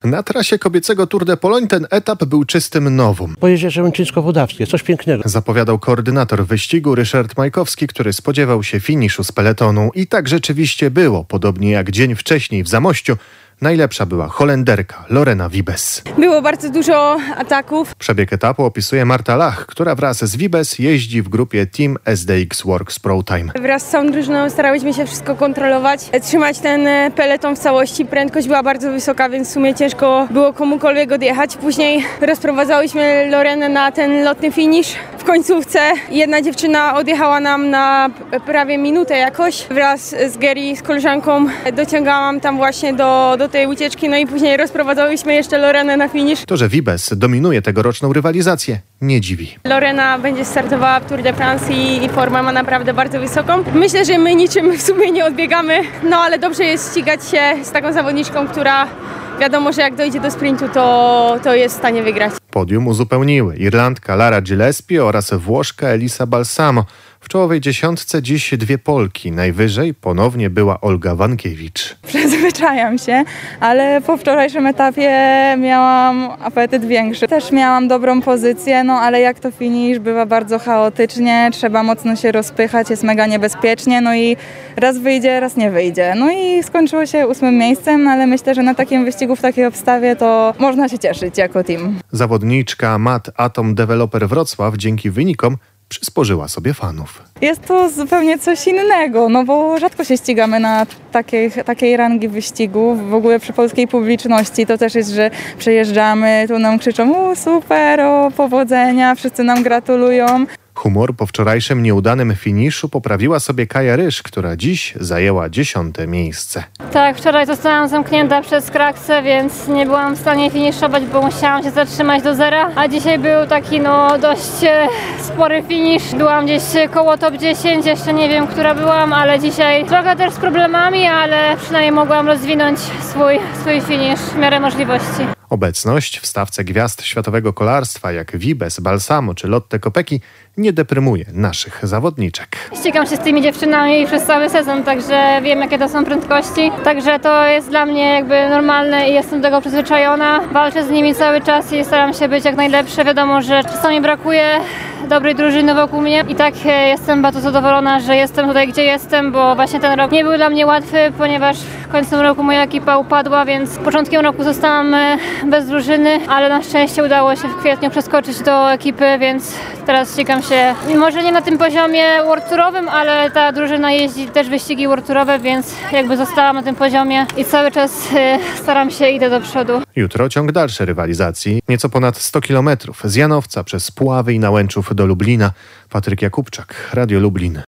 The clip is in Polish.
Na trasie kobiecego Tour de Pologne ten etap był czystym novum. Pojeździe łęczyńsko-wodawskie, coś pięknego. Zapowiadał koordynator wyścigu Ryszard Majkowski, który spodziewał się finiszu z peletonu. I tak rzeczywiście było, podobnie jak dzień wcześniej w Zamościu. Najlepsza była Holenderka Lorena Wiebes. Było bardzo dużo ataków. Przebieg etapu opisuje Marta Lach, która wraz z Wiebes jeździ w grupie Team SDX Works Pro Time. Wraz z całą drużyną starałyśmy się wszystko kontrolować, trzymać ten peleton w całości. Prędkość była bardzo wysoka, więc w sumie ciężko było komukolwiek odjechać. Później rozprowadzałyśmy Lorenę na ten lotny finish. W końcówce jedna dziewczyna odjechała nam na prawie minutę jakoś. Wraz z Geri, z koleżanką, dociągałam tam właśnie do tej ucieczki, no i później rozprowadzałyśmy jeszcze Lorenę na finish. To, że Wiebes dominuje tegoroczną rywalizację, nie dziwi. Lorena będzie startowała w Tour de France i formę ma naprawdę bardzo wysoką. Myślę, że my niczym w sumie nie odbiegamy, no ale dobrze jest ścigać się z taką zawodniczką, która wiadomo, że jak dojdzie do sprintu, to jest w stanie wygrać. Podium uzupełniły Irlandka Lara Gillespie oraz Włoszka Elisa Balsamo. W czołowej dziesiątce dziś dwie Polki. Najwyżej ponownie była Olga Wankiewicz. Przyzwyczajam się, ale po wczorajszym etapie miałam apetyt większy. Też miałam dobrą pozycję, no ale jak to finish, bywa bardzo chaotycznie, trzeba mocno się rozpychać, jest mega niebezpiecznie, no i raz wyjdzie, raz nie wyjdzie. No i skończyło się 8. miejscem, ale myślę, że na takim wyścigu, w takiej obstawie to można się cieszyć jako team. Zawodniczka MAT Atom Developer Wrocław dzięki wynikom przysporzyła sobie fanów. Jest to zupełnie coś innego, no bo rzadko się ścigamy na takiej rangi wyścigów. W ogóle przy polskiej publiczności to też jest, że przejeżdżamy, tu nam krzyczą super, o powodzenia, wszyscy nam gratulują. Humor po wczorajszym nieudanym finiszu poprawiła sobie Kaja Ryż, która dziś zajęła 10. miejsce. Tak, wczoraj zostałam zamknięta przez kraksę, więc nie byłam w stanie finiszować, bo musiałam się zatrzymać do zera. A dzisiaj był taki dość spory finisz. Byłam gdzieś koło top 10, jeszcze nie wiem, która byłam, ale dzisiaj trochę też z problemami, ale przynajmniej mogłam rozwinąć swój finisz w miarę możliwości. Obecność w stawce gwiazd światowego kolarstwa jak Wiebes, Balsamo czy Lotte Kopecky nie deprymuje naszych zawodniczek. Ścigam się z tymi dziewczynami przez cały sezon, także wiem, jakie to są prędkości. Także to jest dla mnie jakby normalne i jestem do tego przyzwyczajona. Walczę z nimi cały czas i staram się być jak najlepsze. Wiadomo, że czasami brakuje dobrej drużyny wokół mnie i tak jestem bardzo zadowolona, że jestem tutaj, gdzie jestem, bo właśnie ten rok nie był dla mnie łatwy, ponieważ w końcu roku moja ekipa upadła, więc początkiem roku zostałam bez drużyny, ale na szczęście udało się w kwietniu przeskoczyć do ekipy, więc teraz ścigam się może nie na tym poziomie World Tourowym, ale ta drużyna jeździ też wyścigi World Tourowe, więc jakby zostałam na tym poziomie i cały czas staram się, idę do przodu. Jutro ciąg dalszy rywalizacji, nieco ponad 100 km z Janowca przez Puławy i Nałęczów do Lublina. Patryk Jakubczak, Radio Lublin.